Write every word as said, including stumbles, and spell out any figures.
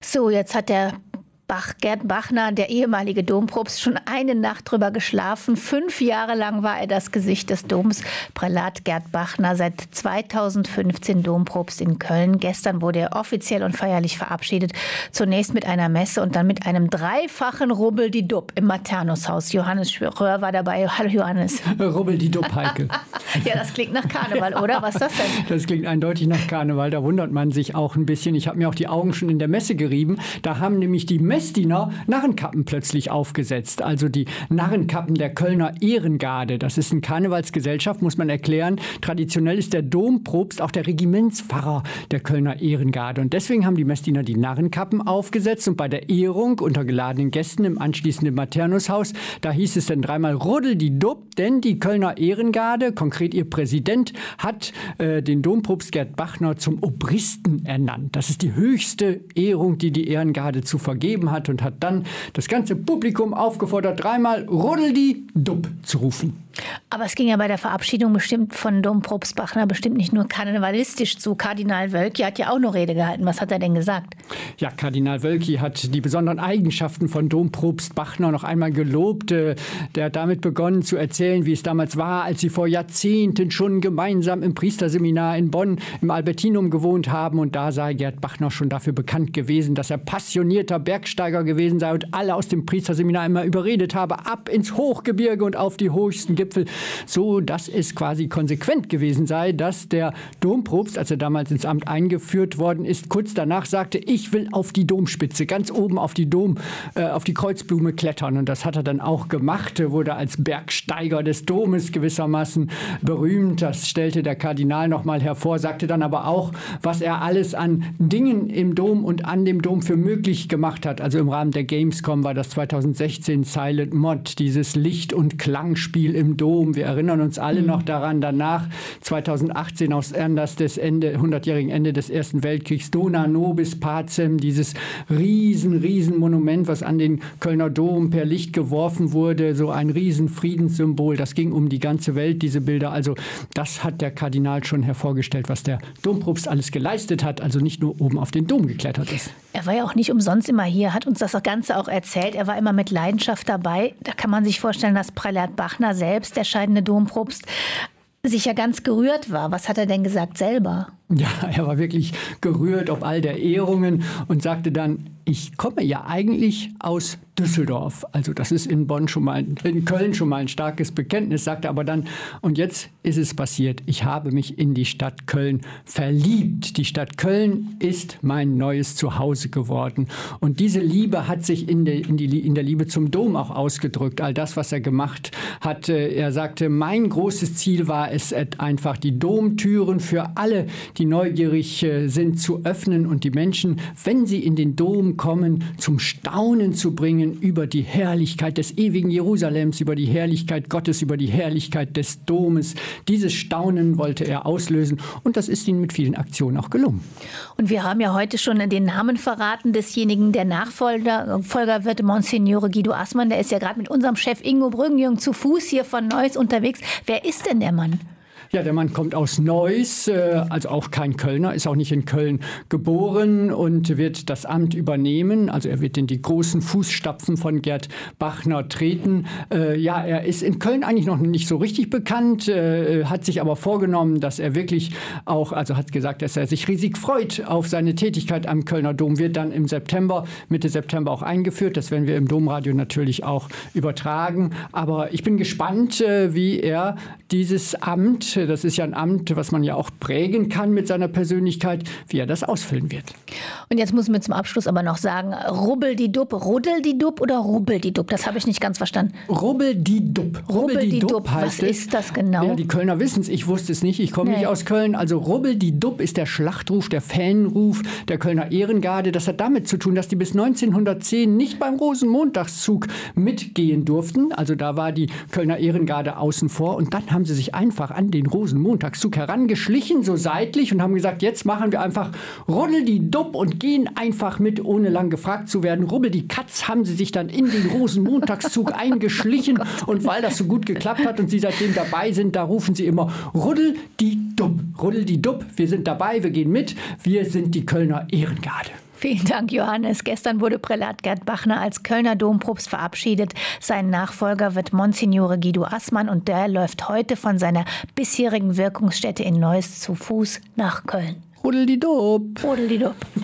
So, jetzt hat der Bach, Gerd Bachner, der ehemalige Dompropst, schon eine Nacht drüber geschlafen. Fünf Jahre lang war er das Gesicht des Doms. Prälat Gerd Bachner, seit zweitausendfünfzehn Dompropst in Köln. Gestern wurde er offiziell und feierlich verabschiedet. Zunächst mit einer Messe und dann mit einem dreifachen Rubbel-die-Dupp im Maternushaus. Johannes Röhr war dabei. Hallo Johannes. Rubbel-die-Dupp, Heike. Ja, das klingt nach Karneval, oder? Was ist das denn? Das klingt eindeutig nach Karneval. Da wundert man sich auch ein bisschen. Ich habe mir auch die Augen schon in der Messe gerieben. Da haben nämlich die Messdiener Narrenkappen plötzlich aufgesetzt. Also die Narrenkappen der Kölner Ehrengarde. Das ist eine Karnevalsgesellschaft, muss man erklären. Traditionell ist der Dompropst auch der Regimentspfarrer der Kölner Ehrengarde. Und deswegen haben die Messdiener die Narrenkappen aufgesetzt. Und bei der Ehrung unter geladenen Gästen im anschließenden Maternushaus, da hieß es dann dreimal Ruddel-die-Dupp, denn die Kölner Ehrengarde, konkret ihr Präsident, hat äh, den Dompropst Gerd Bachner zum Obristen ernannt. Das ist die höchste Ehrung, die die Ehrengarde zu vergeben hat, und hat dann das ganze Publikum aufgefordert, dreimal Ruddel-die-Dupp zu rufen. Aber es ging ja bei der Verabschiedung bestimmt von Dompropst Bachner bestimmt nicht nur karnevalistisch zu. Kardinal Wölki hat ja auch eine Rede gehalten. Was hat er denn gesagt? Ja, Kardinal Wölki hat die besonderen Eigenschaften von Dompropst Bachner noch einmal gelobt. Der hat damit begonnen zu erzählen, wie es damals war, als sie vor Jahrzehnten schon gemeinsam im Priesterseminar in Bonn im Albertinum gewohnt haben. Und da sei Gerd Bachner schon dafür bekannt gewesen, dass er passionierter Bergsteiger gewesen sei und alle aus dem Priesterseminar immer überredet habe, ab ins Hochgebirge und auf die höchsten Gipfel, so dass es quasi konsequent gewesen sei, dass der Dompropst, als er damals ins Amt eingeführt worden ist, kurz danach sagte, ich will auf die Domspitze, ganz oben auf die Dom, äh, auf die Kreuzblume klettern. Und das hat er dann auch gemacht, er wurde als Bergsteiger des Domes gewissermaßen berühmt. Das stellte der Kardinal noch mal hervor, sagte dann aber auch, was er alles an Dingen im Dom und an dem Dom für möglich gemacht hat. Also im Rahmen der Gamescom war das zweitausendsechzehn Silent Mod, dieses Licht- und Klangspiel im Dom. Wir erinnern uns alle mhm. noch daran, danach zweitausendachtzehn aus Anlass des Ende, hundertjährigen Ende des Ersten Weltkriegs, Dona Nobis Pacem, dieses riesen, riesen Monument, was an den Kölner Dom per Licht geworfen wurde, so ein riesen Friedenssymbol. Das ging um die ganze Welt, diese Bilder. Also das hat der Kardinal schon hervorgestellt, was der Dompropst alles geleistet hat, also nicht nur oben auf den Dom geklettert ist. Er war ja auch nicht umsonst immer hier, hat uns das Ganze auch erzählt. Er war immer mit Leidenschaft dabei. Da kann man sich vorstellen, dass Prälat Bachner selbst, der scheidende Dompropst, sicher ganz gerührt war. Was hat er denn gesagt selber? Ja, er war wirklich gerührt ob all der Ehrungen und sagte dann, ich komme ja eigentlich aus Düsseldorf. Also das ist in Bonn schon mal, in Köln schon mal ein starkes Bekenntnis, sagte aber dann, und jetzt ist es passiert. Ich habe mich in die Stadt Köln verliebt. Die Stadt Köln ist mein neues Zuhause geworden. Und diese Liebe hat sich in der, in die, in der Liebe zum Dom auch ausgedrückt. All das, was er gemacht hat. Er sagte, mein großes Ziel war es einfach, die Domtüren für alle, die neugierig sind, zu öffnen und die Menschen, wenn sie in den Dom kommen, zum Staunen zu bringen über die Herrlichkeit des ewigen Jerusalems, über die Herrlichkeit Gottes, über die Herrlichkeit des Domes. Dieses Staunen wollte er auslösen und das ist ihm mit vielen Aktionen auch gelungen. Und wir haben ja heute schon den Namen verraten desjenigen, der Nachfolger Folger wird, Monsignore Guido Assmann. Der ist ja gerade mit unserem Chef Ingo Brünjung zu Fuß hier von Neuss unterwegs. Wer ist denn der Mann? Ja, der Mann kommt aus Neuss, also auch kein Kölner, ist auch nicht in Köln geboren und wird das Amt übernehmen. Also er wird in die großen Fußstapfen von Gerd Bachner treten. Ja, er ist in Köln eigentlich noch nicht so richtig bekannt, hat sich aber vorgenommen, dass er wirklich auch, also hat gesagt, dass er sich riesig freut auf seine Tätigkeit am Kölner Dom. Wird dann im September, Mitte September auch eingeführt. Das werden wir im Domradio natürlich auch übertragen. Aber ich bin gespannt, wie er dieses Amt, das ist ja ein Amt, was man ja auch prägen kann mit seiner Persönlichkeit, wie er das ausfüllen wird. Und jetzt müssen wir zum Abschluss aber noch sagen, Rubbel-die-Dupp, Ruddel-die-Dupp oder Rubbel-die-Dupp? Das habe ich nicht ganz verstanden. Rubbel-die-Dupp. Rubbel-die-Dupp, was ist das genau? Ja, die Kölner wissen es, ich wusste es nicht, ich komme nee. nicht aus Köln. Also Rubbel-die-Dupp ist der Schlachtruf, der Fanruf der Kölner Ehrengarde. Das hat damit zu tun, dass die bis neunzehnhundertzehn nicht beim Rosenmontagszug mitgehen durften. Also da war die Kölner Ehrengarde außen vor und dann haben sie sich einfach an den Rosenmontagszug herangeschlichen, so seitlich, und haben gesagt, jetzt machen wir einfach Ruddel-die-Dupp und gehen einfach mit, ohne lang gefragt zu werden. Rubbel-die-Katz haben sie sich dann in den Rosenmontagszug eingeschlichen und weil das so gut geklappt hat und sie seitdem dabei sind, da rufen sie immer Ruddel-die-Dupp. Ruddel-die-Dupp, wir sind dabei, wir gehen mit, wir sind die Kölner Ehrengarde. Vielen Dank, Johannes. Gestern wurde Prälat Gerd Bachner als Kölner Dompropst verabschiedet. Sein Nachfolger wird Monsignore Guido Assmann und der läuft heute von seiner bisherigen Wirkungsstätte in Neuss zu Fuß nach Köln. Rudeldidob. Rudeldidob.